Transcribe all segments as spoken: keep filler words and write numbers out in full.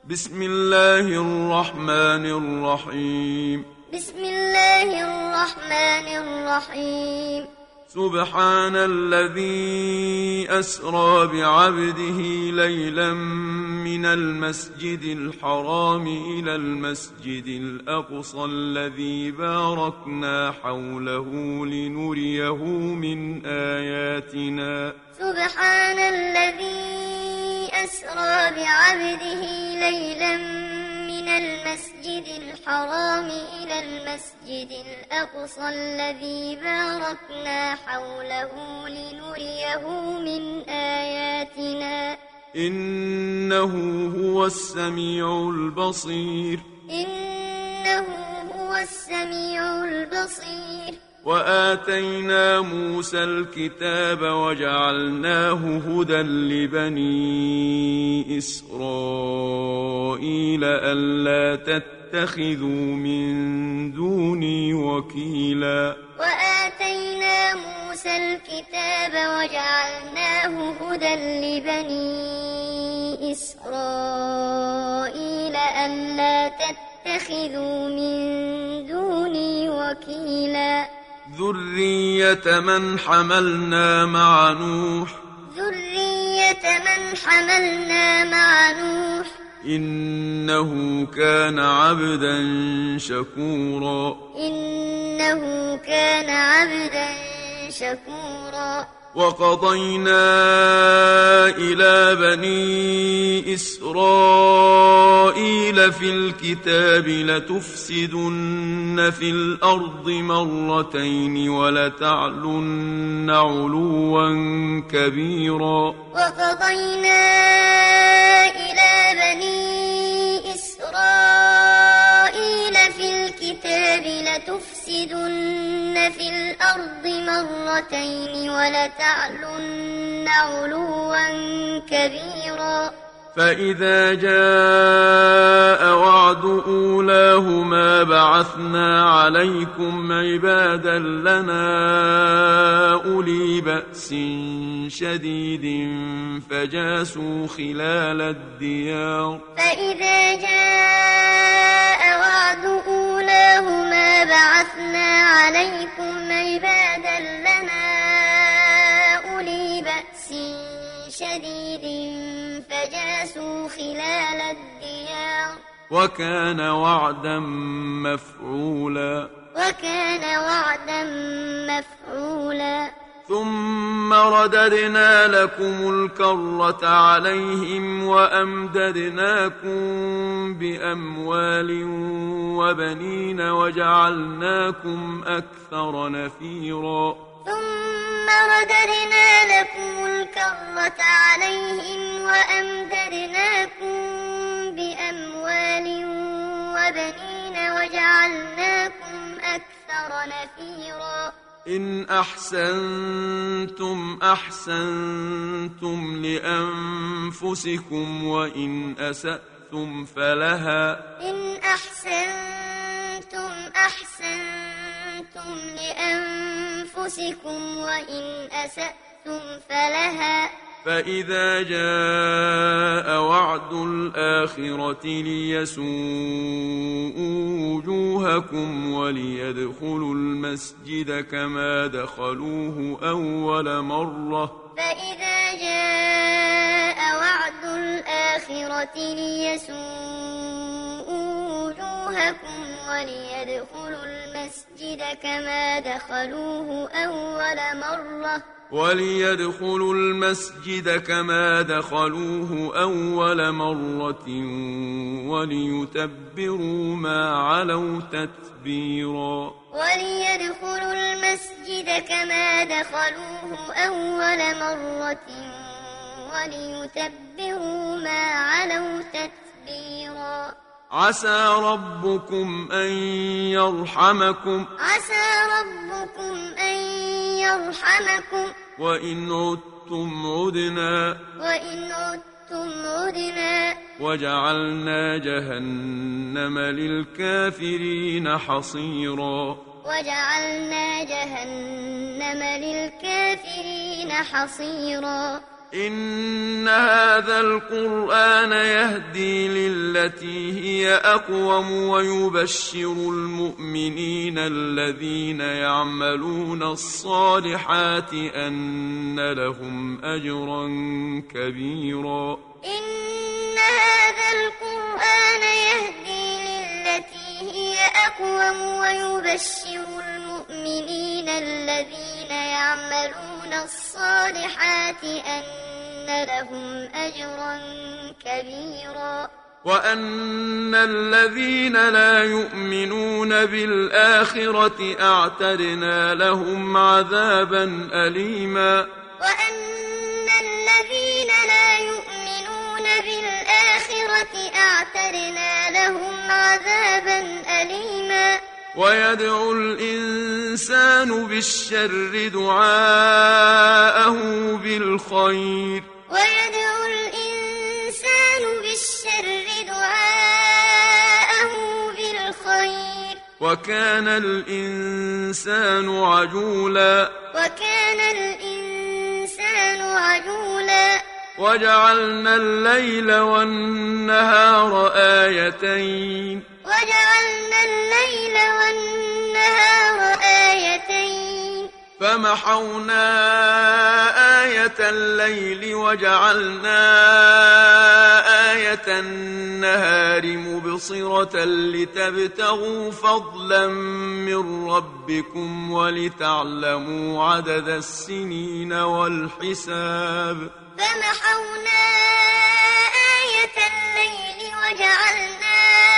بسم الله الرحمن الرحيم بسم الله الرحمن الرحيم سبحان الذي أسرى بعبده ليلا من المسجد الحرام إلى المسجد الأقصى الذي باركنا حوله لنريه من آياتنا سبحان الذي أسرى بعبده ليلا من المسجد الحرام إلى المسجد الأقصى الذي باركنا حوله لنريه من آياتنا إنه هو السميع البصير إنه هو السميع البصير وآتينا موسى الكتاب وجعلناه هدى لبني إسرائيل ألا تتخذوا من دوني وكيلا وآتينا موسى الكتاب وجعلناه هدى لبني إسرائيل ألا تتخذوا من دوني وكيلا ذرية من حملنا مع نوح ذرية من حملنا مع نوح إنه كان عبدا شكورا إنه كان عبدا شكورا وقضينا إلى بني إسرائيل في الكتاب لتفسدن في الأرض مرتين ولتعلن علوا كبيرا وقضينا إلى بني إسرائيل في الكتاب لتفسدن في الأرض مرتين ولتعلن علوا كبيرا فإذا جاء وعد أولاهما بعثنا عليكم عبادا لنا أولي بأس شديد فجاسوا خلال الديار فإذا جاء وعد أولاهما بعثنا عليكم عبادا لنا أولي بأس شديد فجاسوا خلال الديار وكان وعدا مفعولا وكان وعدا مفعولا ثم رددنا لكم الكرة عليهم وأمددناكم بأموال وبنين وجعلناكم أكثر نفيرا ثم رددنا لكم الكرة عليهم وأمددناكم بأموال وبنين وجعلناكم أكثر نفيرا إن أحسنتم أحسنتم لأنفسكم وإن أسأتم فلها إن أحسنتم أحسنتم لأنفسكم وإن أسأتم فلها فإذا جاء وعد الآخرة ليسوءوا وجوهكم وليدخلوا المسجد كما دخلوه أول مرة فإذا جاء وعد الآخرة ليسوءوا وجوهكم وليدخلوا المسجد كما دخلوه أول مرة وليدخلوا المسجد كما دخلوه أول مرة وليتبروا ما علوا تتبيرا وليدخلوا المسجد كما دخلوه أول مرة وليتبروا ما علوا تتبيرا عسى ربكم أن يرحمكم عسى ربكم أن يرحمكم وإن عدتم عدنا وإن عدتم عدنا وجعلنا جهنم للكافرين حصيرا وجعلنا جهنم للكافرين حصيرا إن هذا القرآن يهدي للتي هي أقوم ويبشر المؤمنين الذين يعملون الصالحات أن لهم أجرا كبيرا. إن هذا القرآن يهدي للتي هي أقوم ويبشر المؤمنين الذين يعملون الصالحات أن لهم أجرا كبيرا. وأن الذين لا يؤمنون بالآخرة أعتدنا لهم عذابا أليما. وأن الذين لا يؤمنون بالآخرة أعتدنا لهم عذابا أليما. ويدعو الإنسان بالشر دعاءه بالخير. ويدعو الإنسان بالشر دعاءه بالخير. وكان الإنسان عجولا. وكان الإنسان عجولا. وجعلنا الليل والنهار آيتين. وجعلنا الليل والنهار آيتين. فمحونا آية الليل وجعلنا آية النهار مبصرة لتبتغوا فضلا من ربكم ولتعلموا عدد السنين والحساب. فمحونا آية الليل وجعلنا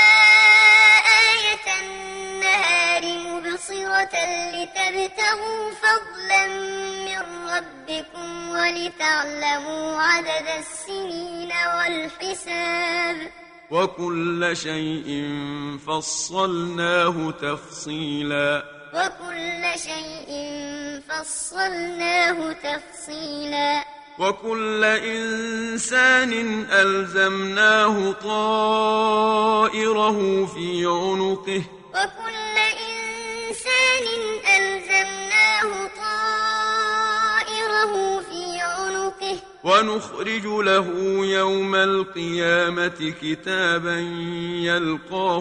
آية النهار مبصرة لتبتغوا فضلا من ربكم ولتعلموا عدد السنين والحساب. وكل شيء فصلناه تفصيلا. وكل شيء فصلناه تفصيلا. وكل إنسان ألزمناه طائره في عنقه. وكل إنسان ألزمناه طائره في عنقه. ونخرج له يوم القيامة كتابا يلقاه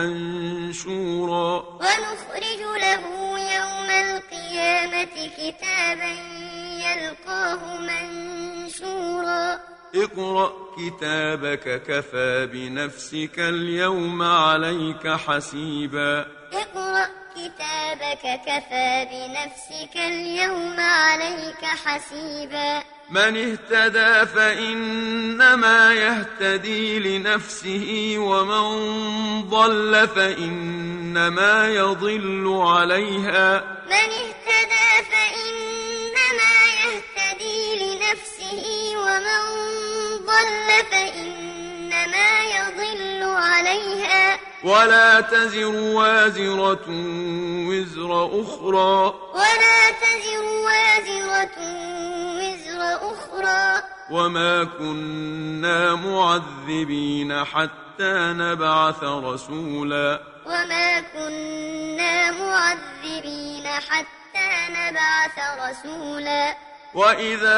منشورا. ونخرج له يوم القيامة كتابا يلقاه منشورا. اقرأ كتابك كفى بنفسك اليوم عليك حسيبا. اقرأ كتابك كفى بنفسك اليوم عليك حسيبا. من اهتدى فإنما يهتدي لنفسه ومن ضل فإنما يضل عليها. من اهتدى فإنما يهتدي لنفسه ومن ضل فإنما يضل عليها. ولا تزر وازرة وزر أخرى. ولا تزر وازرة وزر أخرى. وما كنا معذبين حتى نبعث رسولا. وما كنا معذبين حتى نبعث رسولا. وإذا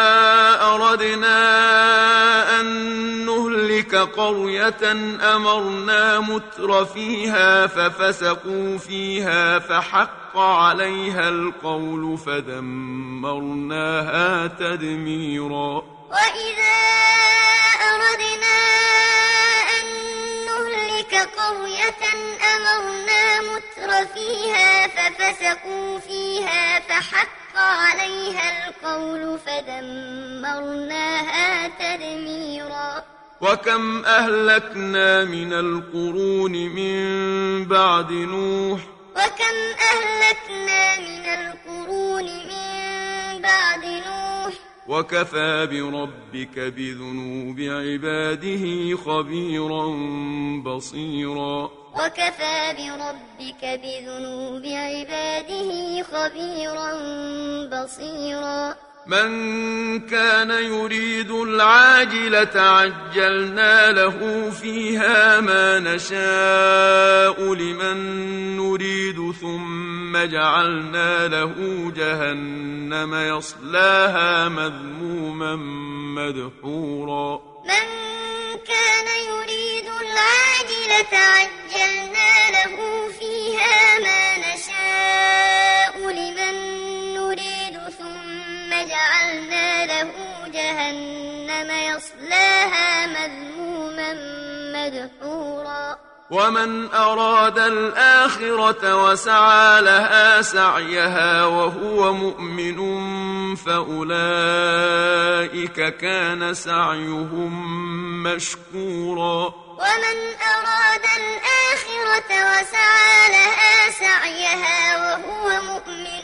أردنا أن نهلك قرية أمرنا متر فيها ففسقوا فيها فحق عليها القول فدمرناها تدميرا. وإذا أردنا أن نهلك قرية أمرنا متر فيها ففسقوا فيها فحق عليها القول فدمرناها تدميرا. وكم أهلكنا من القرون من بعد نوح. وكم أهلكنا من القرون من بعد نوح. وكفى بربك بذنوب عباده خبيرا بصيرا. وكفى بربك بذنوب عباده خبيرا بصيرا. من كان يريد العاجلة عجلنا له فيها ما نشاء لمن نريد ثم ثم جعلنا له جهنم يصلاها مذموما مدحورا من كان يريد العاجلة عجلنا له فيها ما نشاء لمن نريد ثم جعلنا له جهنم يصلاها مذموما مدحورا ومن أراد الآخرة وسعى لها سعيها وهو مؤمن فأولئك كان سعيهم مشكورا ومن أراد الآخرة وسعى لها سعيها وهو مؤمن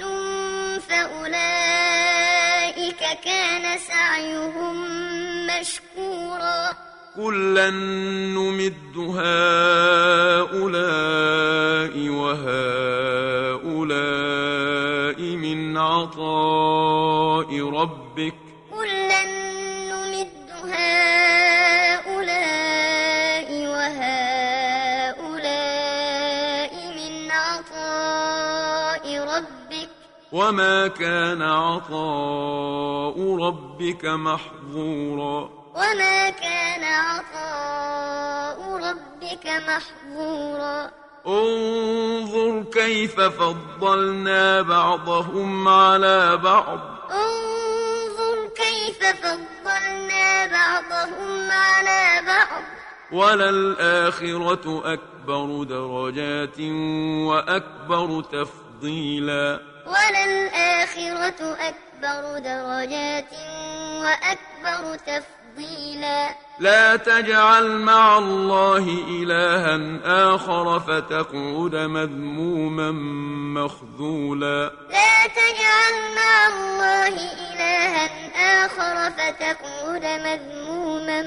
فأولئك كان سعيهم مشكورا كلا نمد هؤلاء وهؤلاء من عطاء ربك كلا نمد هؤلاء وهؤلاء من عطاء ربك وما كان عطاء ربك محظورا وما كان عطاء ربك محظورا انظر كيف فضلنا بعضهم على بعض انظر كيف فضلنا بعضهم على بعض وللآخرة أكبر درجات وأكبر تفضيلا وللآخرة أكبر درجات وأكبر تفضيلا لا تجعل مع الله إلها آخر فتقعد مذموما مخذولا لا تجعل مع الله إلها آخر فتقعد مذموما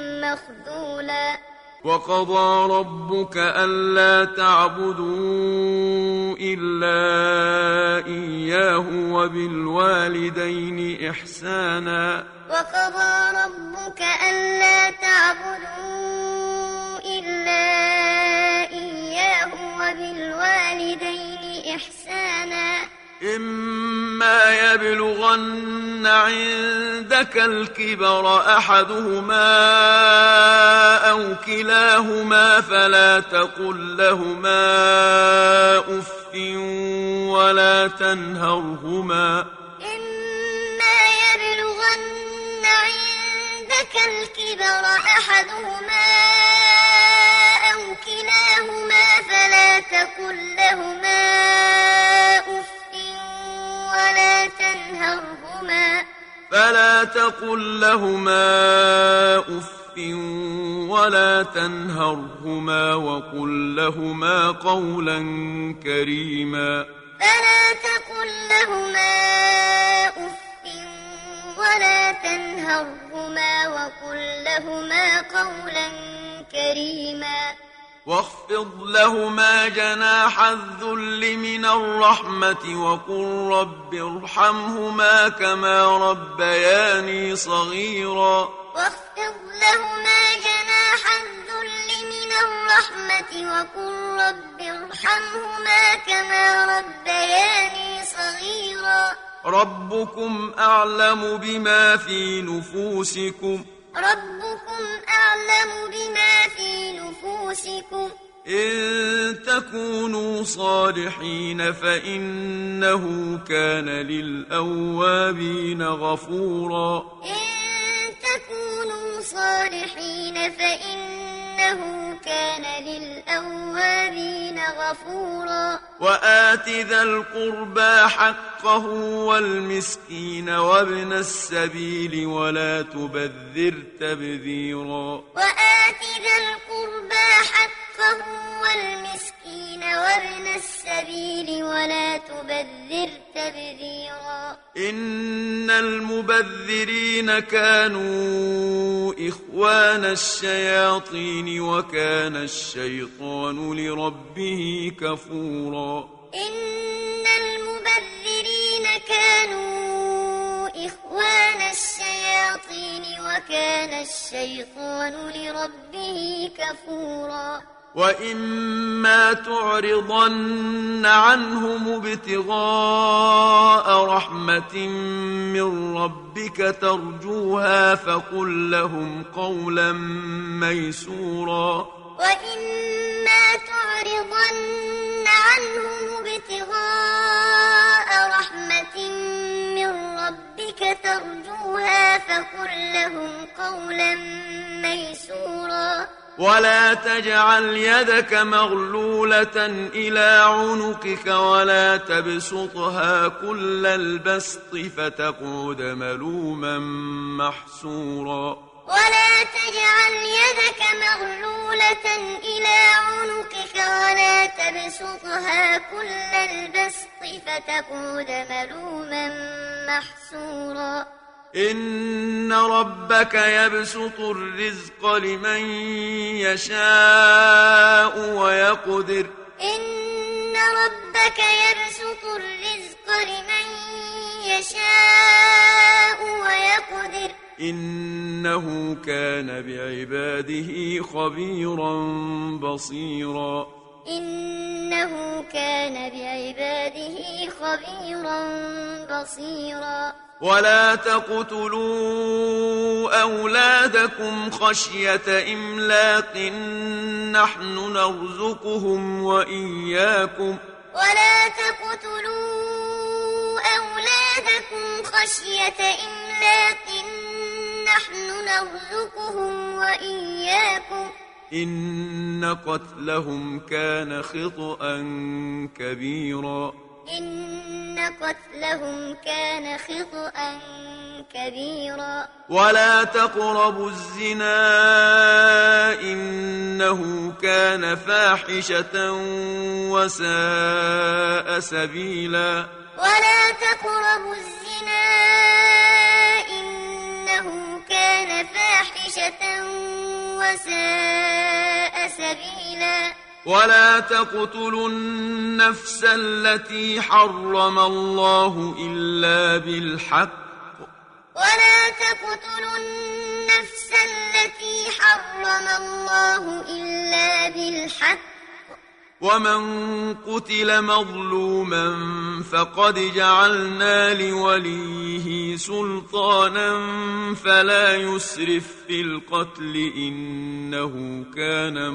مخذولا وقضى ربك ألا تعبدوا إلا إياه وبالوالدين إحسانا وقضى ربك ألا تعبدوا إلا إياه وبالوالدين إحسانا إما يبلغن عندك الكبر أحدهما أو كلاهما فلا تقل لهما أف ولا تنهرهما إما يبلغن عندك الكبر أحدهما أو كلاهما فلا تقل لهما أف ولا تنهرهما فلا تقل لهما أف ولا تنهرهما وقل لهما قولا كريما فلا تقل لهما أف ولا تنهرهما وقل لهما قولا كريما واخفض لهما جناح الذل من الرحمة وقل رب ارحمهما كما ربياني صغيرا واخفض لهما جناح الذل من الرحمة وقل رب ارحمهما كما ربياني صغيرا ربكم أعلم بما في نفوسكم ربكم أعلم بما في نفوسكم إن تكونوا صالحين فإنه كان للأوابين غفورا إن تكونوا صالحين فإنه كان للأوابين غفورا وآت ذا القربى حقه والمسكين وابن السبيل ولا تبذر تبذيرا وآت ذا القربى حقه والمسكين وابن السبيل ولا تبذر تبذيرا إن المبذرين كانوا إخوان الشياطين وكان الشيطان لربه كفورا إن المبذرين كانوا إخوان الشياطين وكان الشيطان لربه كفورا وإما تعرضن عنهم ابتغاء رحمة من ربك ترجوها فقل لهم قولا ميسورا وإما تعرضن عنهم ابتغاء رحمة من ربك ترجوها فقل لهم قولا ميسورا ولا تجعل يدك مغلولة إلى عنقك ولا تبسطها كل البسط فتقعد ملوما محسورا ولا تجعل يدك مغلولة إلى عنقك ولا تبسطها كل البسط فتقعد ملوما محسورا إن ربك يبسط الرزق لمن يشاء ويقدر إن ربك يبسط الرزق لمن يشاء ويقدر إنه كان بعباده خبيرا بصيرا إنه كان بعباده خبيرا بصيرا ولا تقتلوا أولادكم خشية إملاق نحن نرزقهم وإياكم ولا تقتلوا أولادكم خشية إملاق نحن نرزقهم وإياكم إن قتلهم كان خطأ كبيرا إن قتلهم كان خطأ كبيرا ولا تقربوا الزنا إنه كان فاحشة وساء سبيلا ولا تقربوا الزنا إنه كان فاحشة وساء سبيلا ولا تقتلوا النفس التي حرم الله إلا بالحق ولا تقتلوا النفس التي حرم الله إلا بالحق ومن قتل مظلوما فقد جعلنا لوليه سلطانا فلا يسرف في القتل إنه كان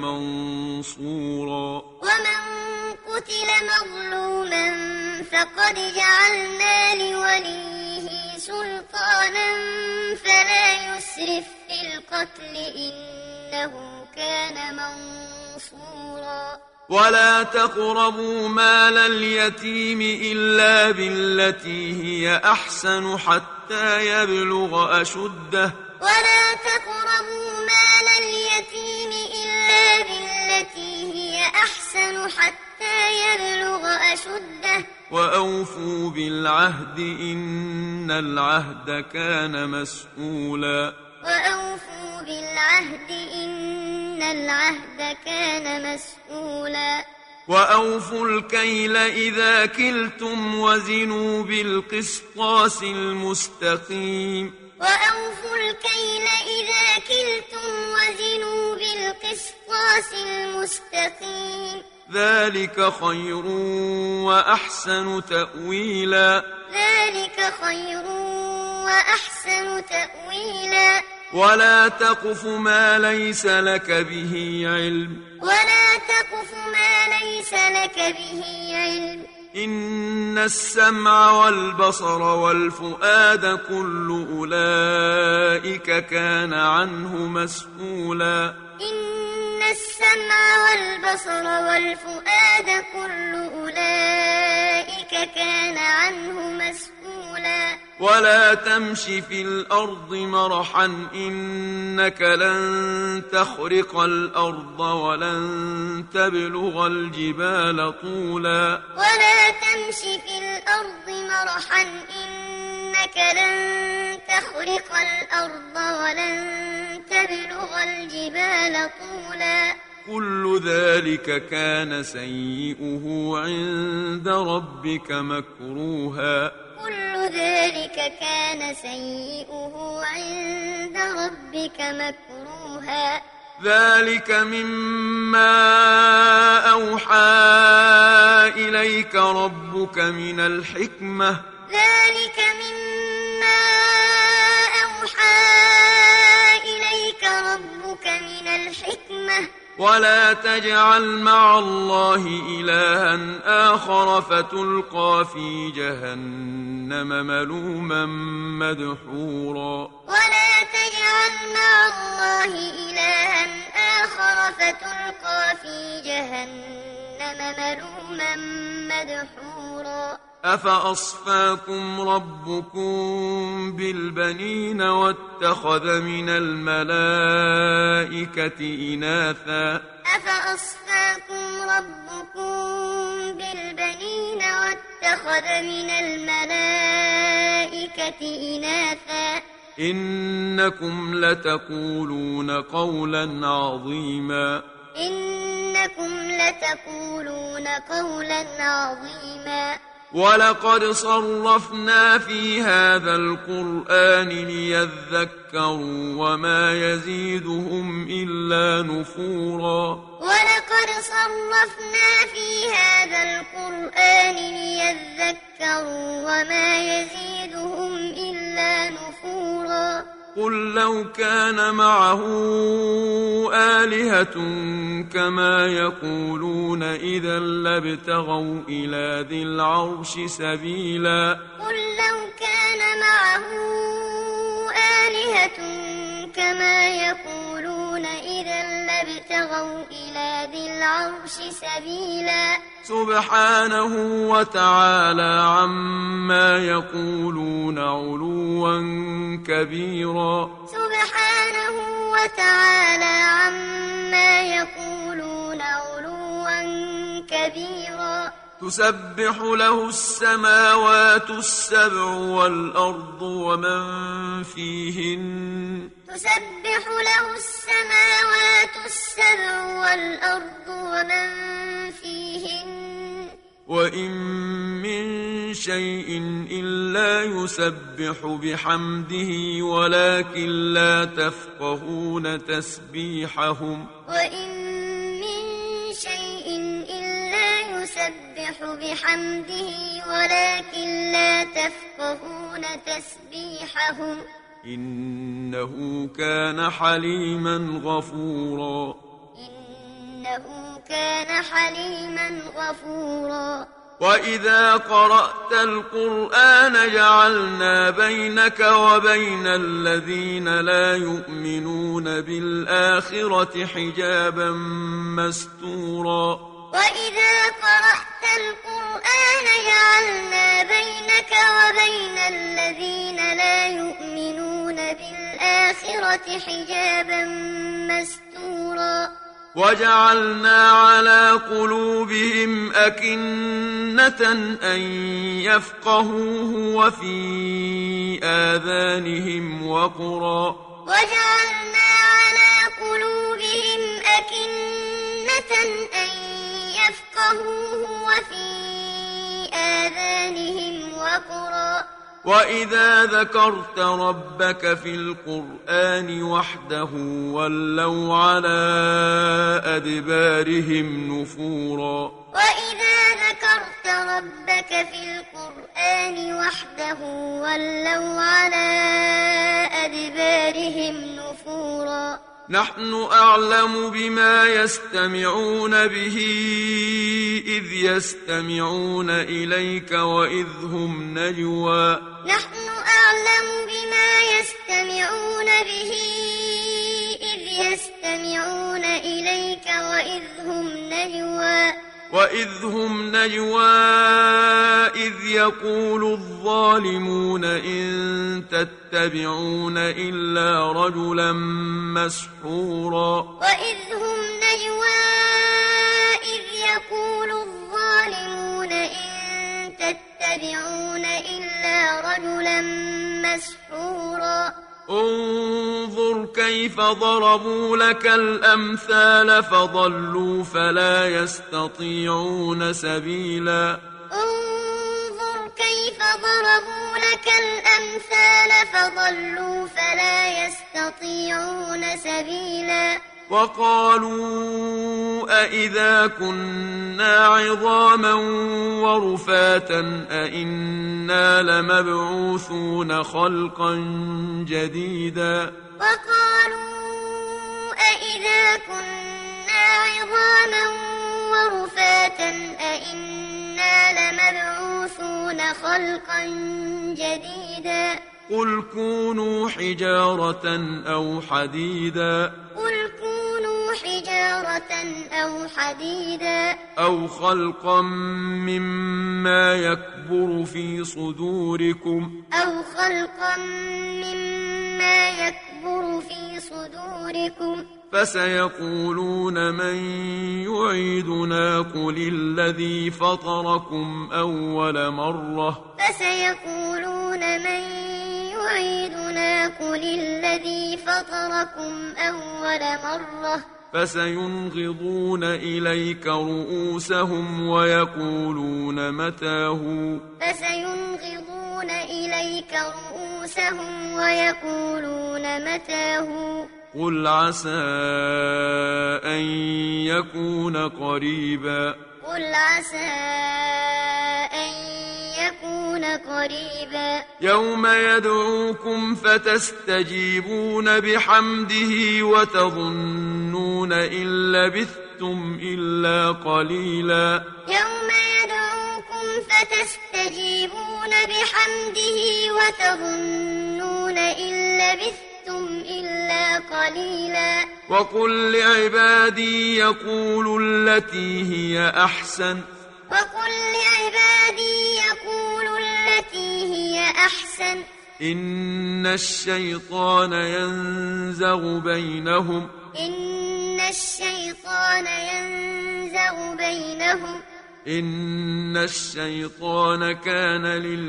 منصورا ومن قتل مظلوما فقد جعلنا لوليه سلطانا فلا يسرف في القتل إنه كان منصورا ولا تقربوا مال اليتيم إلا بالتي هي أحسن حتى يبلغ أشده ولا تقربوا مال اليتيم إلا بالتي هي أحسن حتى يبلغ أشده وأوفوا بالعهد إن العهد كان مسؤولا وأوفوا بالعهد إن العهد كان مسؤولا وأوفوا الكيل إذا كلتم وزنوا بالقسطاس المستقيم وأوفوا الكيل إذا كلتم وزنوا بالقسطاس المستقيم ذلك خير وأحسن تأويلا ذلك خير وأحسن تأويلا ولا تقف ما ليس لك به علم ولا تقف ما ليس لك به علم إن السمع والبصر والفؤاد كل أولئك كان عنه مسؤولا إن السمع والبصر والفؤاد كل أولئك كان عنه مسؤولا ولا تمش في الأرض مرحا إنك لن تخرق الأرض ولن تبلغ الجبال طولا ولا تمش في الأرض مرحا إنك لن تخرق الأرض ولن تبلغ الجبال طولا كل ذلك كان سيئه عند ربك مكروها كل ذلك كان سيئه عند ربك مكروها ذلك مما أوحى إليك ربك من الحكمة ذلك مما أوحى إليك ربك من الحكمة ولا تجعل مع الله إلها آخر فتلقى في جهنم ملوما مدحورا ولا تجعل مع الله إلها آخر فتلقى في جهنم ملوما مدحورا أفأصفاكم ربكم بالبنين واتخذ من الملائكة إناثا أفأصفاكم ربكم بالبنين واتخذ من الملائكة إناثا إنكم لتقولون قولا عظيما إنكم لتقولون قولا عظيما ولقد صرفنا في هذا القرآن ليذكروا وما يزيدهم إلا نفورا ولقد صرفنا في هذا القرآن ليذكروا وما يزيدهم إلا نفورا قل لو كان معه آلهة كما يقولون إذا لابتغوا إلى ذي العرش سبيلا قل لو كان معه آلهة كما يقولون إذا لابتغوا إلى ذي العرش سبيلا سبحانه وتعالى عما يقولون علوا كبيرا سبحانه وتعالى عما يقولون علوا كبيرا تسبح له السماوات السبع والأرض ومن فيهن تسبح له السماوات السبع والأرض ومن فيهن وإن من شيء إلا يسبح بحمده ولكن لا تفقهون تسبيحهم وإن من شيء إلا يسبح بحمده ولكن لا تفقهون تسبيحهم إنه كان حليما غفورا إنه كان حليما غفورا وإذا قرأت القرآن جعلنا بينك وبين الذين لا يؤمنون بالآخرة حجابا مستورا وإذا قرأت القرآن جعلنا بينك وبين الذين لا يؤمنون بالآخرة حجابا مستورا وجعلنا على قلوبهم أكنة أن يفقهوه وفي آذانهم وقرا وجعلنا على قلوبهم أكنة أن يفقهوه وفي آذانهم وقرا وإذا ذكرت ربك في القرآن وحده ولوا على أدبارهم نفورا وإذا ذكرت ربك في القرآن وحده ولوا على أدبارهم نفورا نحن أعلم بما يستمعون به إذ يستمعون إليك وإذ هم نجوى نحن أعلم بما يستمعون به إذ يستمعون إليك وإذ هم نجوى وإذ هم نجوى إذ يقول الظالمون إن تتبعون إلا رجلا مسحورا وإذ هم نجوى إذ يقول الظالمون إن تتبعون إلا رجلا مسحورا انظر كيف ضربوا لك الأمثال فضلوا فلا يستطيعون سبيلا انظر كيف ضربوا لك الأمثال فضلوا فلا يستطيعون سبيلا وقالوا أإذا كنا عظاما ورفاتا أإنا لمبعوثون خلقا جديدا وقالوا أإذا كنا عظاما ورفاتا أإنا لمبعوثون خلقا جديدا قل كونوا حجارة أو حديدا قل كونوا حجارة أو حديدا أو خلقا مما يكبر في صدوركم أو خلقا مما يكبر في صدوركم فسيقولون من يعيدنا قل الذي فطركم أول مرة فسيقولون من يعيدنا قل الذي فطركم أول مرة فسينغضون إليك رؤوسهم ويقولون متاه فسينغضون إليك رؤوسهم ويقولون متاه قل عسى أن يكون قريبا قل عسى أن يكون قريبا يوم يدعوكم فتستجيبون بحمده وتظنون إن لبثتم إلا قليلا يوم يدعوكم فتستجيبون بحمده وتظنون إن لبثتم إلا قليلا وقل لعبادي يقولوا التي هي أحسن وقل لعبادي يقولوا التي هي أحسن إن الشيطان ينزغ بينهم إن الشيطان ينزغ بينهم إن الشيطان كان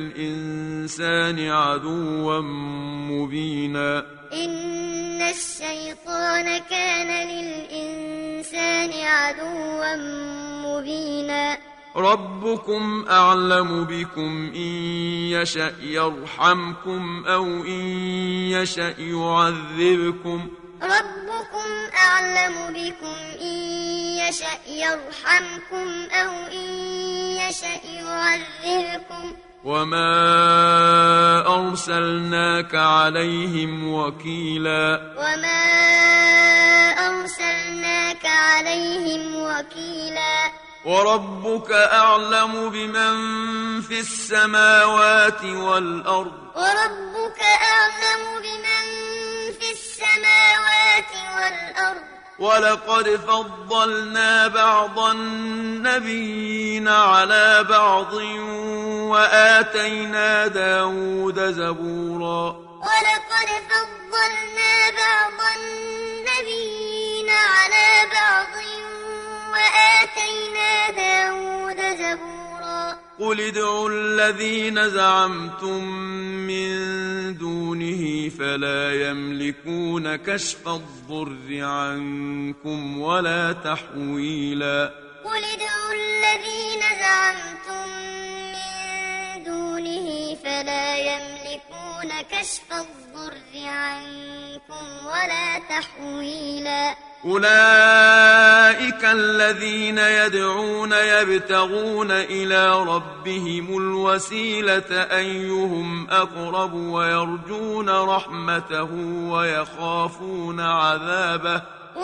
للإنسان عدوا مبينا إن الشيطان كان للإنسان عدوا مبينا ربكم أعلم بكم إن يشأ يرحمكم أو إن يشأ يعذبكم ربكم أعلم بكم إن يشأ يرحمكم أو إن يشأ يعذبكم وما أرسلناك عليهم وكيلا وما أرسلناك عليهم وكيلا وربك أعلم بمن في السماوات والأرض وربك أعلم بمن في السماوات والأرض ولقد فضلنا بعض النبيين على بعض وآتينا داود زبورا ولقد فضلنا بعض النبيين على بعض وآتينا داود زبورا قل ادعوا الذين زعمتم من دونه فلا يملكون كشف الضر عنكم ولا تحويلا قل ادعوا الذين زعمتم من دونه فلا يملكون كشف الضر عنكم ولا تحويلا أولئك الذين يدعون يبتغون إلى ربهم الوسيلة أيهم أقرب ويرجون رحمته ويخافون عذابه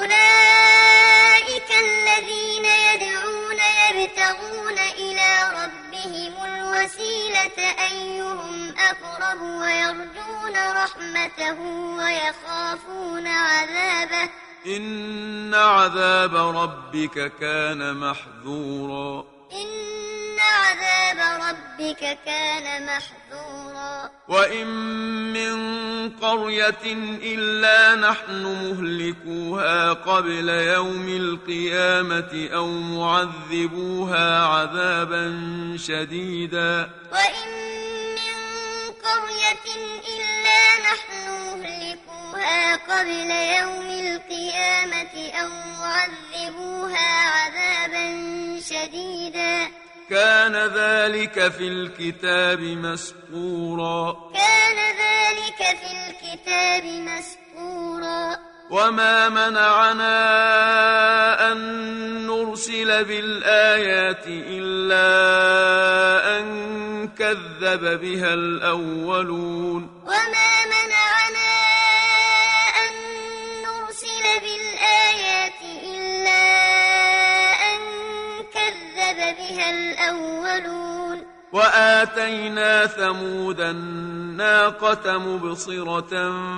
أولئك الذين يدعون يبتغون إلى ربهم الوسيلة أيهم أقرب ويرجون رحمته ويخافون عذابه إن عذاب ربك كان محذورا إن عذاب ربك كان محذورا وإن من قرية إلا نحن مهلكوها قبل يوم القيامة أو معذبوها عذابا شديدا وإن من قرية إلا نحن مهلكوها قبل يوم القيامة أو معذبوها عذابا شديدا كان ذلك في الكتاب مسطورا كان ذلك في الكتاب مسطورا وما منعنا أن نرسل بالآيات إلا أن كذب بها الأولون وما منعنا أن نرسل بالآيات إلا أن كذب بها الأولون وآتينا ثمود الناقة مبصرة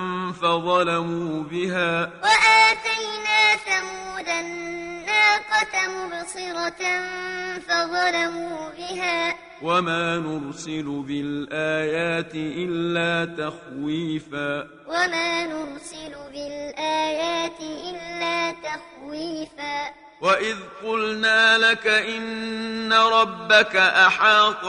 فظلموا بها وآتينا ثمود الناقة مبصرة فظلموا بها وما نرسل بالآيات إلا تخويفا وما نرسل بالآيات إلا تخويفا وإذ قلنا لك إن ربك أحاط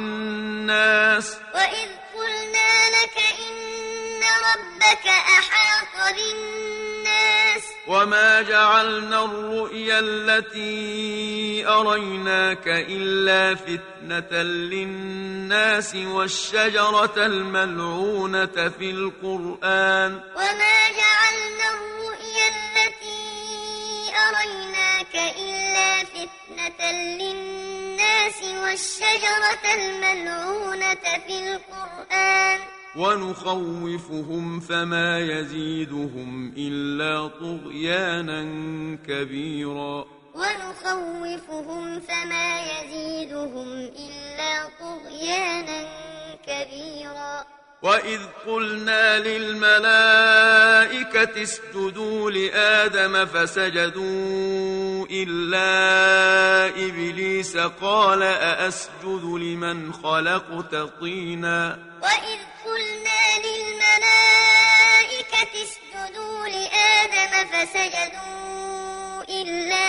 بالناس وإذ قلنا لك إن ربك أحاط بالناس وما جعلنا الرؤيا التي أريناك إلا فتنة للناس والشجرة الملعونة في القرآن وما جعلنا الرؤيا التي أريناك إلا فتنة للناس والشجرة الملعونة في القرآن ونخوفهم فما يزيدهم إلا طغيانا كبيرا ونخوفهم فما يزيدهم إلا طغيانا كبيرا وإذ قلنا للملائكة اسجدوا لآدم فسجدوا إلا إبليس قال أأسجد لمن خلقت طينا وإذ قلنا للملائكة اسجدوا لآدم فسجدوا إلا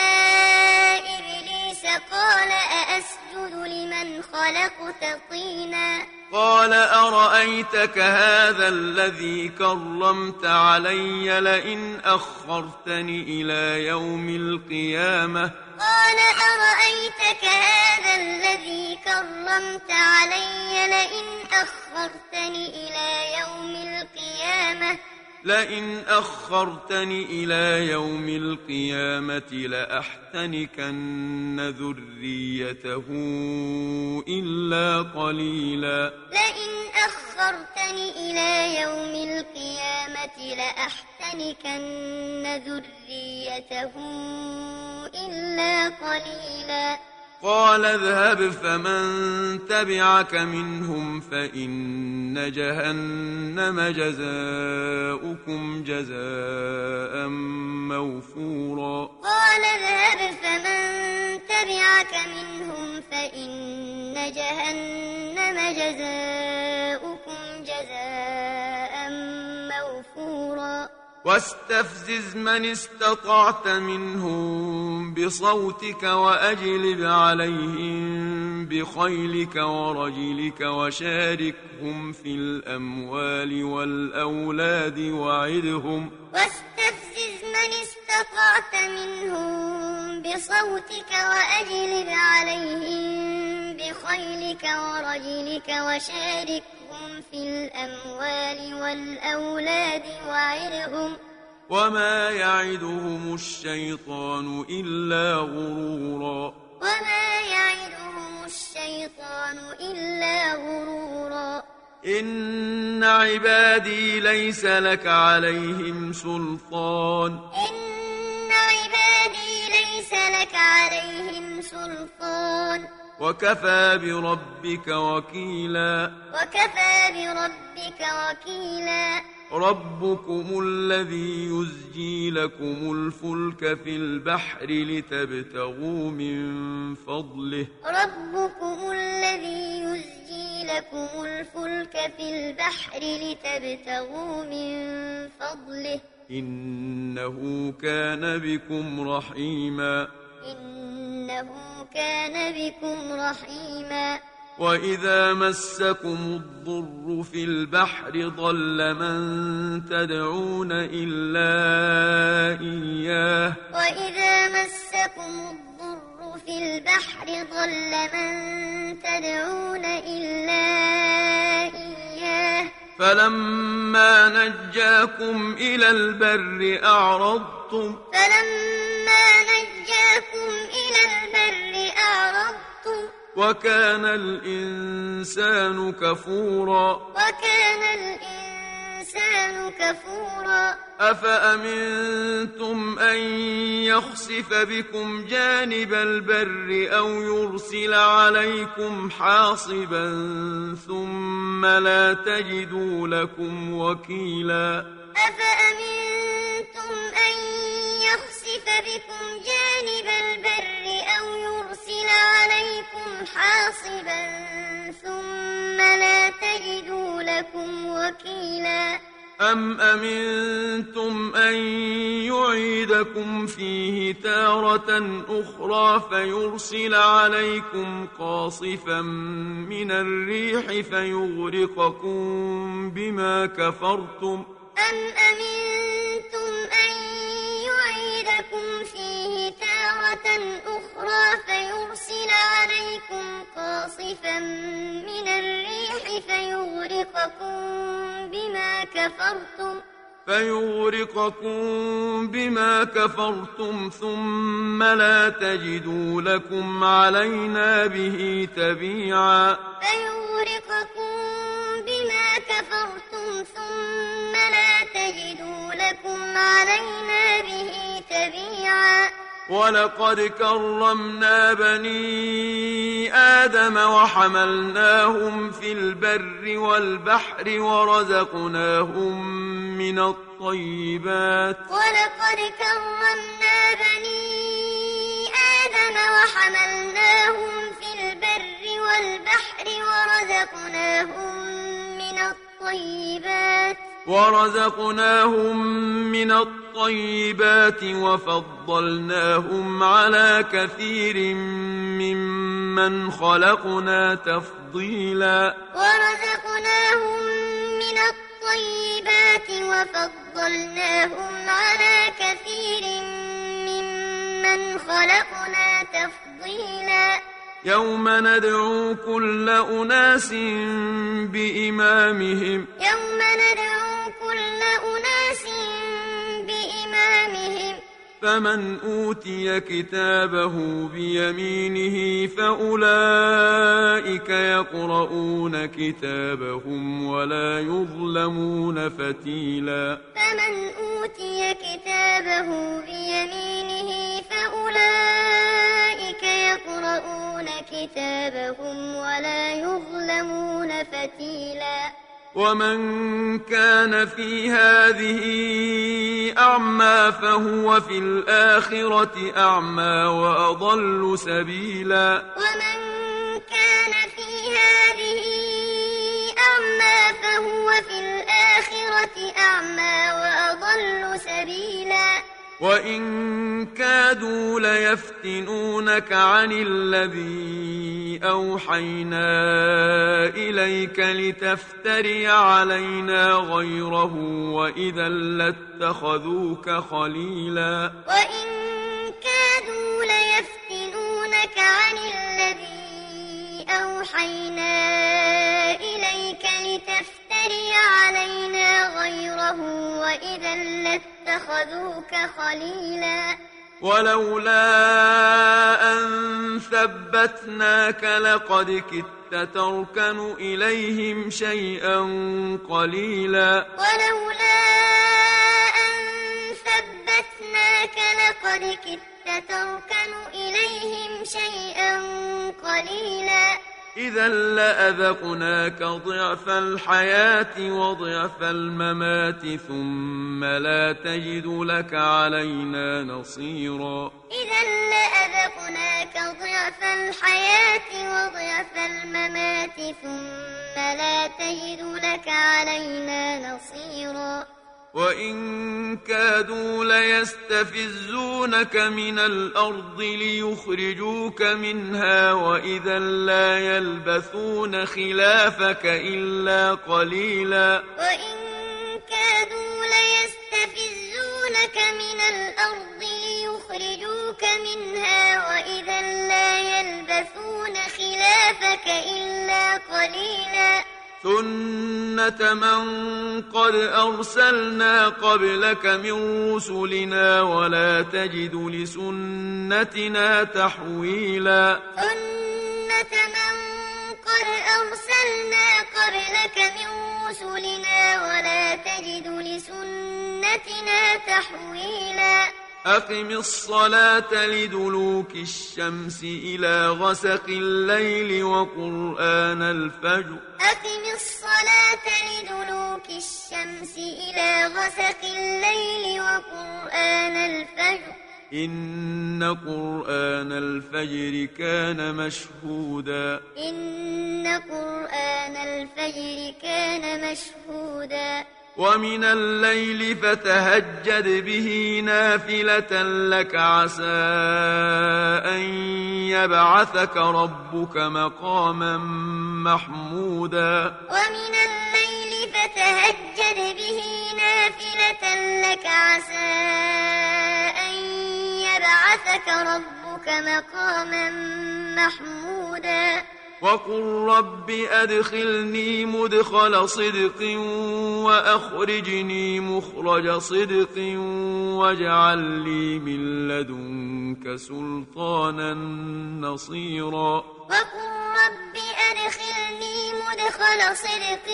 إبليس قال أأسجد لمن خلقت طينا قال أرأيتك هذا الذي كرمت علي لئن أخرتني إلى يوم القيامة قال أرأيتك هذا الذي كرمت علي لئن أخرتني إلى يوم القيامة لئن أخرتني إلى يوم القيامة لأحتنكن ذريته إلا قليلا لئن أخرتني إلى يوم القيامة لأحتنكن ذريته إلا قليلا قال اذهب فمن تبعك منهم فإن جهنم جزاؤكم جزاء موفورا قال اذهب فمن تبعك منهم فإن جهنم جزاؤكم جزاء موفورا واستفزز من استطعت منهم بصوتك وأجلب عليهم بخيلك ورجلك وشاركهم في الأموال والأولاد وعدهم واستفزز من استطعت منهم بصوتك وأجلب عليهم بخيلك ورجلك وشاركهم في الأموال والأولاد وعدهم وما يعدهم الشيطان إلا غرورا وما يعدهم الشيطان إلا غرورا إن عبادي ليس لك عليهم سلطان إن عبادي ليس لك عليهم سلطان وكفى بربك وكيلا وكفى بربك وكيلا ربكم الذي يزجي لكم الفلك في البحر لتبتغوا من فضله ربكم الذي يزجي لكم الفلك في البحر لتبتغوا من فضله إنه كان بكم رحيما إنه كان بكم رحيما وإذا مسكم الضر في البحر ضل من تدعون إلا إياه وإذا مسكم الضر في البحر ضل من تدعون إلا إياه فلما نجاكم إلى البر أعرضتم فلما نجاكم إلى البر أعرضتم وكان الإنسان كفورا وكان الإنسان كفورا أفأمنتم أن يخسف بكم جانب البر أو يرسل عليكم حاصبا ثم لا تجدوا لكم وكيلا أفأمنتم أن يخسف بكم جانب البر أو يرسل عليكم حاصبا ثم لا تجدوا لكم وكيلا أم أمنتم أن يعيدكم فيه تارة أخرى فيرسل عليكم قاصفا من الريح فيغرقكم بما كفرتم أم أمنتم أن يعيدكم فيه تارة أخرى فيرسل عليكم قاصفا من الريح فيغرقكم بما كفرتم فيغرقكم بما كفرتم ثم لا تجدوا لكم علينا به تبيعا فيغرقكم بما كفرتم ثم لا تجدوا لكم علينا به تبيعا ولقد كرمنا بني آدم وحملناهم في البر والبحر ورزقناهم من الطيبات ولقد كرمنا بني آدم وحملناهم في البر والبحر ورزقناهم من الطيبات ورزقناهم من الطيبات وفضلناهم على كثير ممن خلقنا تفضيلا ورزقناهم من الطيبات وفضلناهم على كثير ممن خلقنا تفضيلا يوم ندعو كل أناس بإمامهم يوم ندعو كل أناس بإمامهم فمن أوتي كتابه بيمينه فأولئك يقرؤون كتابهم ولا يظلمون فتيلا فمن أوتي كتابه بيمينه فأولئك يقرؤون كتابهم ولا يظلمون فتيلا ومن كان في هذه أعمى فهو في الآخرة أعمى وأضل سبيلا ومن كان في هذه أعمى فهو في الآخرة أعمى وأضل سبيلا وإن كادوا ليفتنونك عن الذي أوحينا إليك لتفتري علينا غيره وإذا لاتخذوك خليلا وإن كادوا ليفتنونك عن الذي أوحينا إليك لتفتري علينا غيره وإذا لاتخذوك خليلا ولولا أن ثبتناك لقد كدت تركن إليهم شيئا قليلا ولولا أن ثبتناك لقد كدت تركن إليهم شيئا قليلا إذا لأذقناك ضعف الحياة وضعف الممات ثم لا تجد لك علينا نصيرا إذا لأذقناك ضعف الحياة وضعف الممات ثم لا تجد لك علينا نصيرا وإن كادوا ليستفزونك من الأرض ليخرجوك منها وإذا لا يلبثون خلافك إلا قليلا وإن كادوا ليستفزونك من الأرض ليخرجوك منها وإذا لا يلبثون خلافك إلا قليلا سنة سُنَّةَ مَن قَدْ أَرْسَلْنَا قَبْلَكَ مِن رُّسُلِنَا وَلَا تَجِدُ لِسُنَّتِنَا تَحْوِيلًا سُنَّةَ مَن قَدْ أَرْسَلْنَا قَبْلَكَ مِن رُّسُلِنَا وَلَا تَجِدُ لِسُنَّتِنَا تَحْوِيلًا أقم الصلاة لدلوك الشمس إلى غسق الليل وقرآن الفجر أقم الصلاة لدلوك الشمس إلى غسق الليل وقرآن الفجر إن قرآن الفجر كان مشهودا إن قرآن الفجر كان مشهودا ومن الليل فتهجد به نافلة لك عسى أن يبعثك ربك مقاما محمودا ومن الليل فتهجد به نافلة لك عسى أن يبعثك ربك مقاما محمودا وقل رب أدخلني مدخل صدق وأخرجني مخرج صدق واجعل لي من لدنك سلطانا نصيرا وقل رب أدخلني مدخل صدق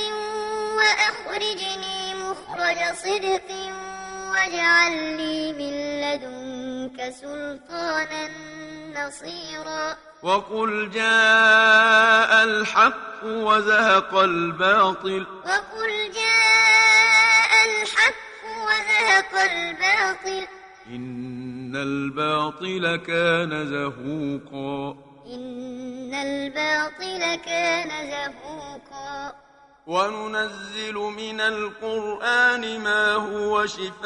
وأخرجني مخرج صدق واجعل لي من لدنك سلطانا نصيرا وقل جاء الحق وزهق الباطل وقل جاء الحق وزهق الباطل إن الباطل كان زهوقا إن الباطل كان زهوقا وننزل من القرآن ما هو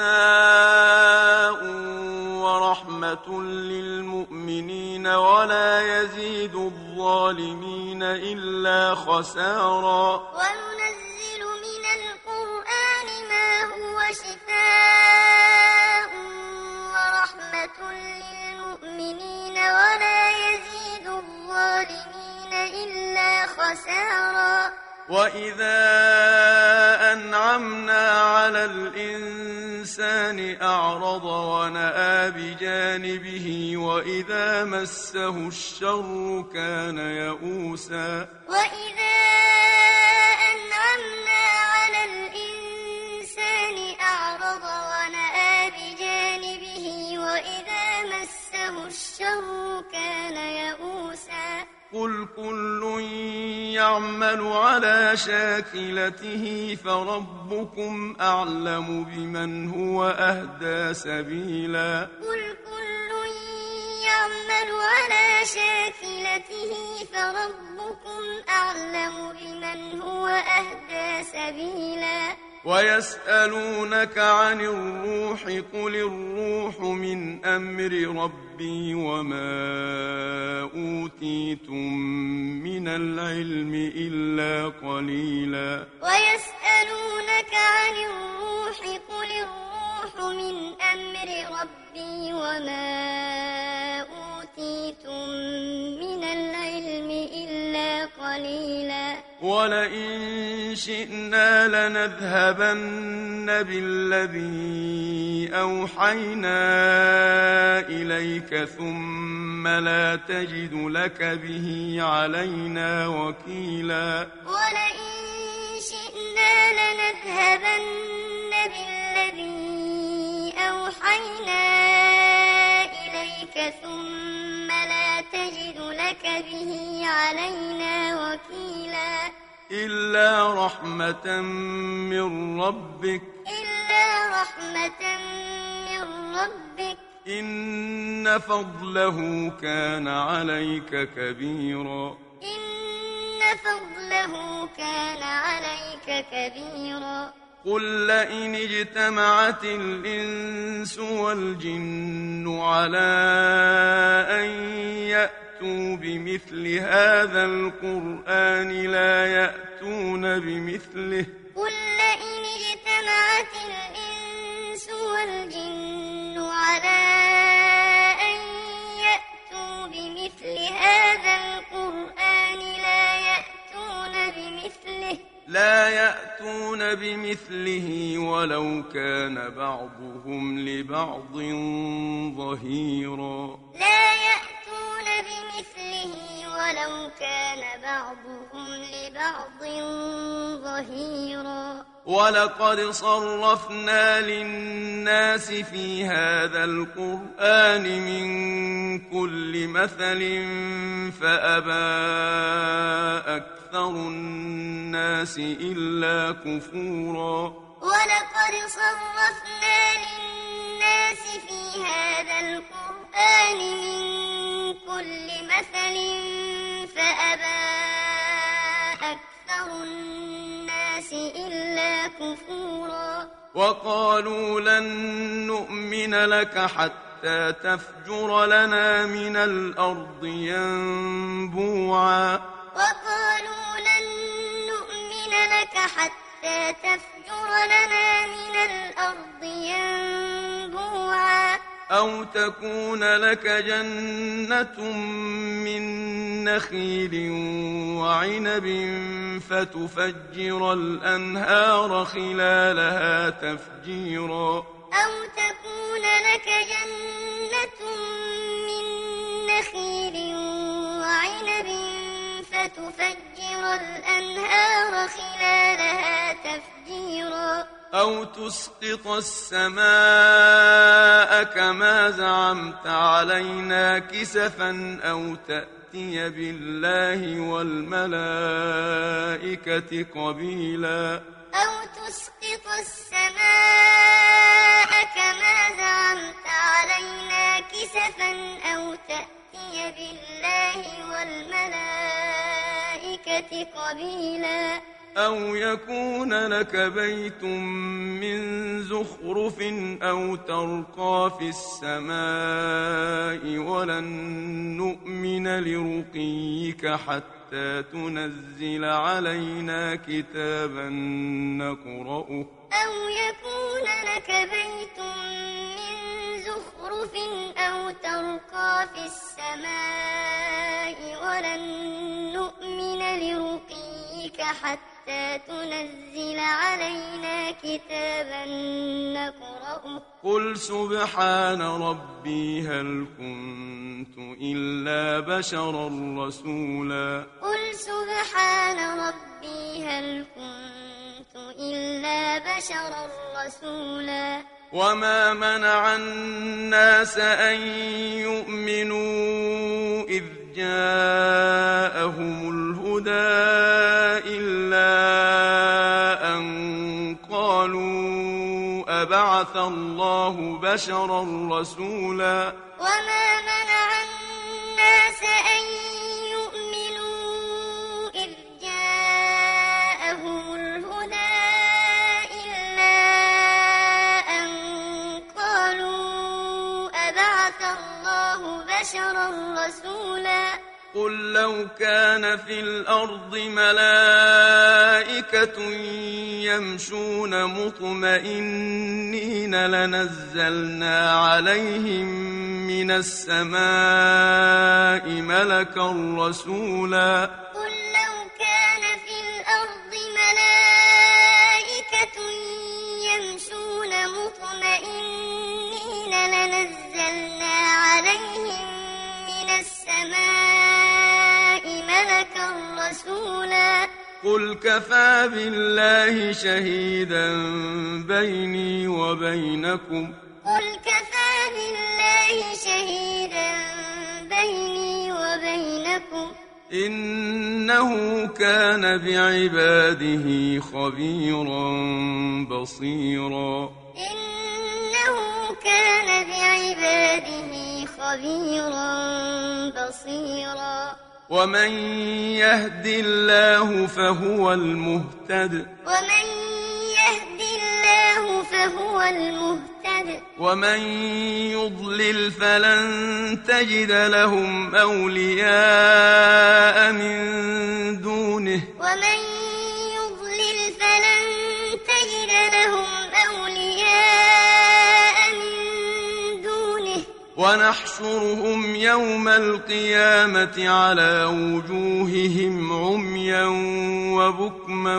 شفاء ورحمة للمؤمنين ولا يزيد الظالمين إلا خسارا وننزل من القرآن ما هو شفاء ورحمة للمؤمنين ولا يزيد الظالمين إلا خسارا وإذا أنعمنا على الإنسان أعرض ونأى بجانبه وإذا مسه الشر كان يئوسا وإذا أنعمنا على الإنسان أعرض ونأى بجانبه وإذا مسه الشر كان يئوسا قل كل يعمل على شاكلته فربكم أعلم بمن هو أهدى سبيلا قل كل يعمل على شاكلته فربكم أعلم بمن هو أهدى سبيلا ويسألونك عن الروح قل الروح من أمر ربي وما أوتيتم من العلم إلا قليلا ويسألونك عن الروح قل الروح من أمر ربي وما أوتيتم من العلم إلا قليلا ولئن شئنا لنذهبن بالذي أوحينا إليك ثم لا تجد لك به علينا وكيلا ولئن شئنا لنذهبن بالذي أوحينا إليك ثم لا تجد لك به علينا وكيلا إلا رحمة من ربك إلا رحمة من ربك إن فضله كان عليك كبيرا إن فضله كان عليك كبيرا قل لئن اجتمعت الإنس والجن على أن يأتوا بمثل هذا القرآن لا يأتون بمثله قل لئن اجتمعت الإنس والجن على أن يأتوا بمثل هذا القرآن لا يأتون بمثله لا يأتون بمثله ولو كان بعضهم لبعض ظهيرا لا يأتون بمثله ولو كان بعضهم لبعض ظهيرا ولقد صرفنا للناس في هذا القرآن من كل مثل فأبى أكثر الناس إلا كفورا ولقد صرفنا للناس في هذا القرآن من كل مثل فأبى أكثر الناس إلا كفورا وقالوا لن نؤمن لك حتى تفجر لنا من الأرض ينبوعا وقالوا لن نؤمن لك حتى تفجر لنا من الأرض ينبوعا أو تكون لك جنة من نخيل وعنب فتفجر الأنهار خلالها تفجيرا أو تكون لك جنة من نخيل وعنب فتفجر الأنهار خلالها تفجيرا أو تسقط السماء كما زعمت علينا كسفا أو تأتي بالله والملائكة قبيلا أو تسقط السماء كما زعمت علينا كسفا أو تأتي بالله والملائكة قبيلا أو يكون لك بيت من زخرف أو ترقى في السماء ولن نؤمن لرقيك حتى تنزل علينا كتابا نقرأه أو يكون لك بيت من زخرف أو ترقى في السماء ولن نؤمن لرقيك حتى تنزل علينا كتابا نقرأه قل سبحان ربي هل كنت إلا بشرا رسولا قل سبحان ربي هل كنت إلا بشرا رسولا وما منع الناس أن يؤمنوا إذ جاءهم الهدى إلا أن قالوا أبعث الله بشرا رسولا وما منع الناس أن يؤمنوا إذ جاءهم الهدى إلا أن قالوا أبعث الله بشرا رسولا قل لو كان في الأرض ملائكة يمشون مطمئنين لنزلنا عليهم من السماء ملكا رسولا قل لو كان في الأرض ملائكة يمشون مطمئنين لنزلنا عليهم من السماء ملكا رسولا قل كفى بالله شهيدا بيني وبينكم قل كفى بالله شهيدا بيني وبينكم إنه كان بعباده خبيرا بصيرا إنه كان بعباده خبيرا بصيرا ومن يهد الله فهو المهتد ومن يهد الله فهو المهتد ومن يضلل فلن تجد لهم أولياء من دونه ومن يضلل فلن تجد لهم أولياء من دونه ونحشرهم يوم القيامة على وجوههم عميا وبكما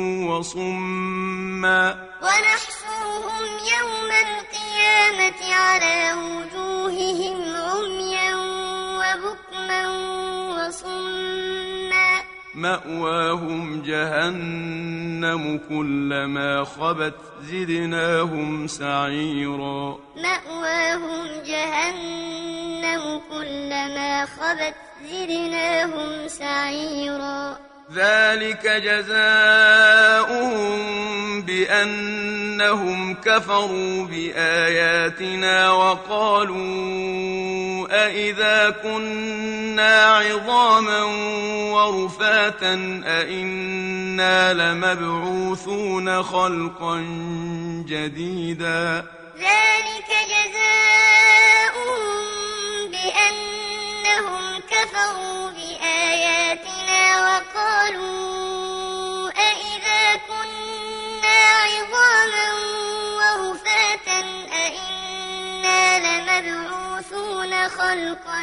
وصما ونحشرهم يوم القيامة على وجوههم عميا وبكما وصما مأواهم جهنم كلما خبت زدناهم سعيرا مأواهم جهنم كلما خبت زدناهم سعيرا ذلك جزاؤهم بأنهم كفروا بآياتنا وقالوا أإذا كنا عظاما ورفاتا أإنا لمبعوثون خلقا جديدا ذلك جزاؤهم بأنهم كفروا بآياتنا وقالوا أإذا كنا عظاما ورفاتا أإنا لمبعوثون خلقا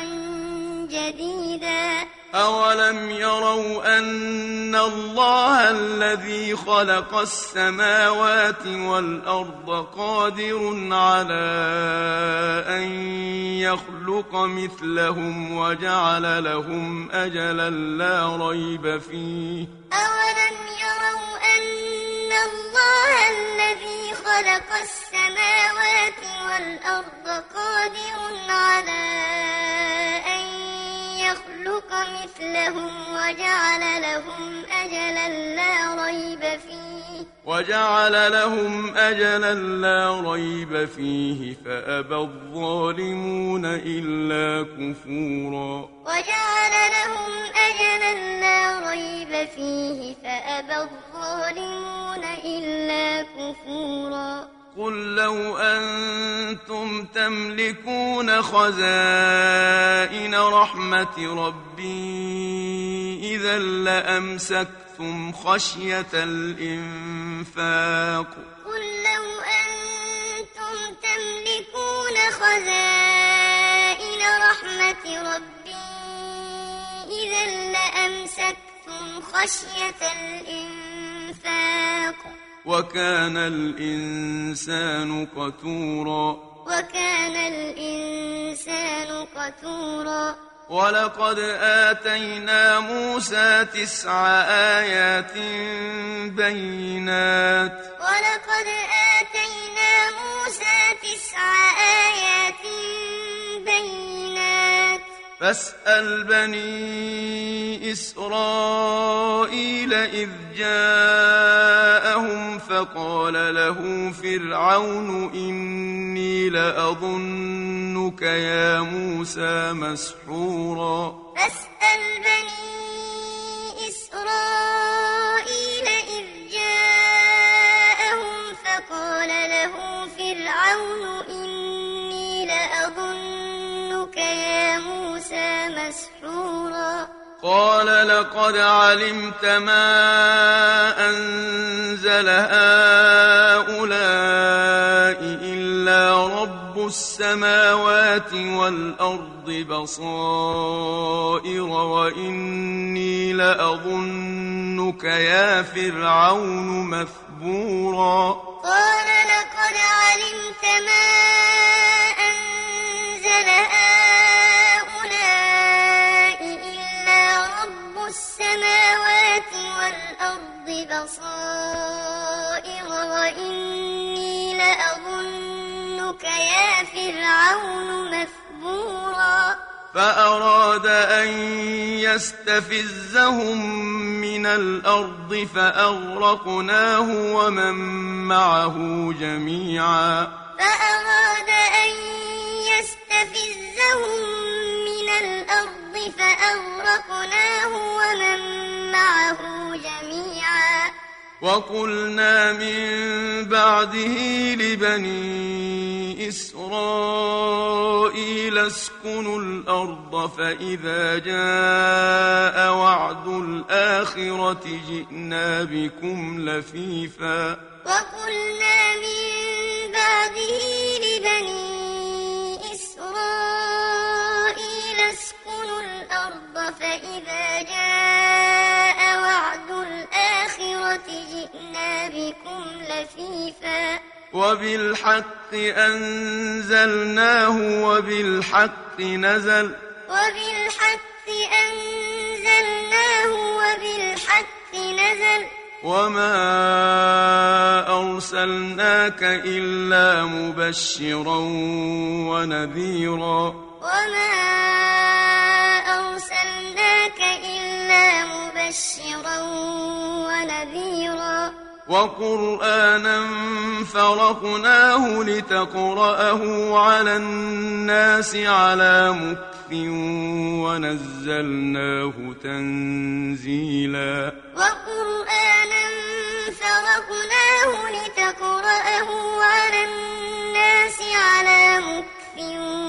جديدا أولم يروا أن الله الذي خلق السماوات والأرض قادر على أن يخلق مثلهم وجعل لهم أجلا لا ريب فيه أولم يروا أن الله الذي خلق السماوات والأرض قادر على أن يخلق مثلهم وجعل لهم أجلا لا ريب فيه وجعل لهم أجلا لا ريب فيه فأبى الظالمون إلا كفورا وجعل لهم أجلا لا ريب فيه فأبى الظالمون إلا كفورا قل لو أنتم تملكون خزائن رحمة ربي إذا لأمسكتم خشية الإنفاق قل لو أنتم تملكون خزائن رحمة ربي إذا لأمسكتم خشية الإنفاق وكان الإنسان قتورا وكان الإنسان قتورا ولقد آتينا موسى تسع آيات بينات ولقد آتينا موسى تسع آيات بينات فاسأل بني إسرائيل إذ جاءهم فقال له فرعون إني لأظنك يا موسى مسحورا فاسأل بني إسرائيل إذ جاءهم فقال له فرعون إني لأظنك يا موسى مسحورا قال لقد علمت ما أنزل هؤلاء إلا رب السماوات والأرض بصائر وإني لأظنك يا فرعون مثبورا قال لقد علمت ما أنزل هؤلاء إلا رب السماوات والأرض بصائر وإني لأظنك يا فرعون مثبورا فأراد أن يستفزهم من الأرض فأغرقناه ومن معه جميعا فأراد أن يستفزهم من الأرض فأغرقناه ومن معه جميعا وقلنا من بعده لبني إسرائيل اسكنوا الأرض فإذا جاء وعد الآخرة جئنا بكم لفيفا وقلنا من بعده لبني إسرائيل فإذا جاء وعد الآخرة جئنا بكم لفيفا وبالحق أنزلناه وبالحق نزل وبالحق أنزلناه وبالحق نزل وما أرسلناك إلا مبشرا ونذيرا وما أرسلناك إلا مبشرا ونذيرا وقرآنا فرقناه لتقرأه على الناس على مكث ونزلناه تنزيلا وقرآنا فرقناه لتقرأه على الناس على مكث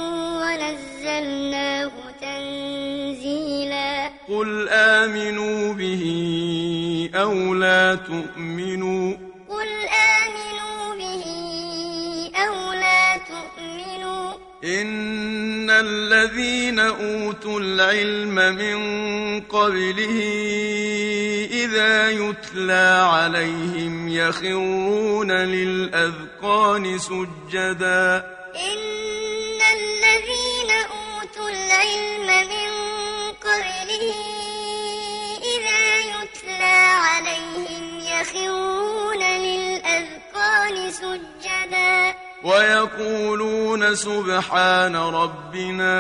ونزلناه تنزيلا قل آمنوا به أو لا تؤمنوا قل آمنوا به أو لا تؤمنوا إن الذين أوتوا العلم من قبله إذا يتلى عليهم يخرون للأذقان سجدا إن الذين أوتوا العلم من قبله إذا يتلى عليهم يخرون للأذقان سجدا ويقولون سبحان ربنا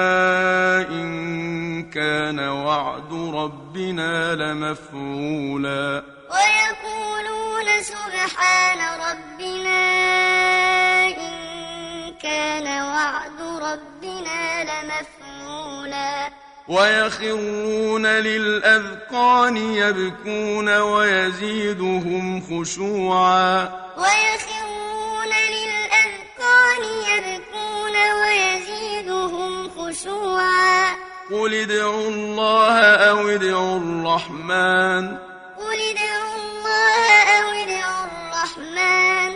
إن كان وعد ربنا لمفعولا ويقولون سبحان ربنا إن كان وعد ربنا لمفعولا ويخرون للأذقان يبكون ويزيدهم خشوعا ويخرون للأذقان يبكون ويزيدهم خشوعا قل ادعوا الله أو ادعوا الرحمن قل ادعوا الله أو ادعوا الرحمن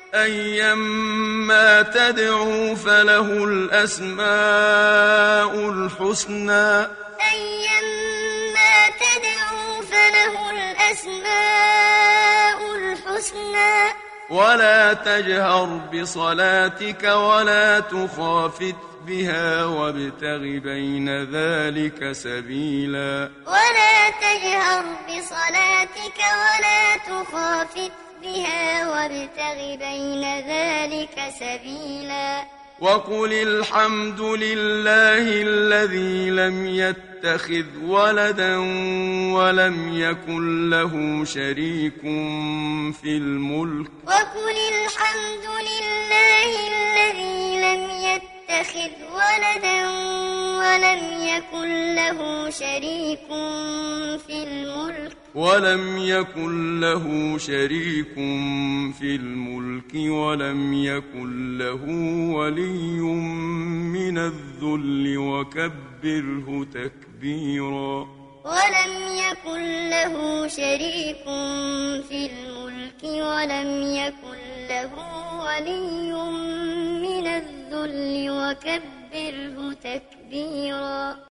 أيما تدعوا فله الأسماء الحسنى أيما تدعوا فله الأسماء الحسنى ولا تجهر بصلاتك ولا تخافت بها وابتغ بين ذلك سبيلا ولا تجهر بصلاتك ولا تخافت بها وابتغ بين ذلك سبيلا وقل الحمد لله الذي لم يتخذ ولدا ولم يكن له شريك في الملك وقل الحمد لله الذي لم يتخذ ولدا ولم يكن له شريك في الملك ولم يكن له شريك في الملك ولم يكن له ولي من الذل وكبره تكبيرا ولم يكن له شريك في الملك ولم يكن له ولي من الذل وكبره تكبيرا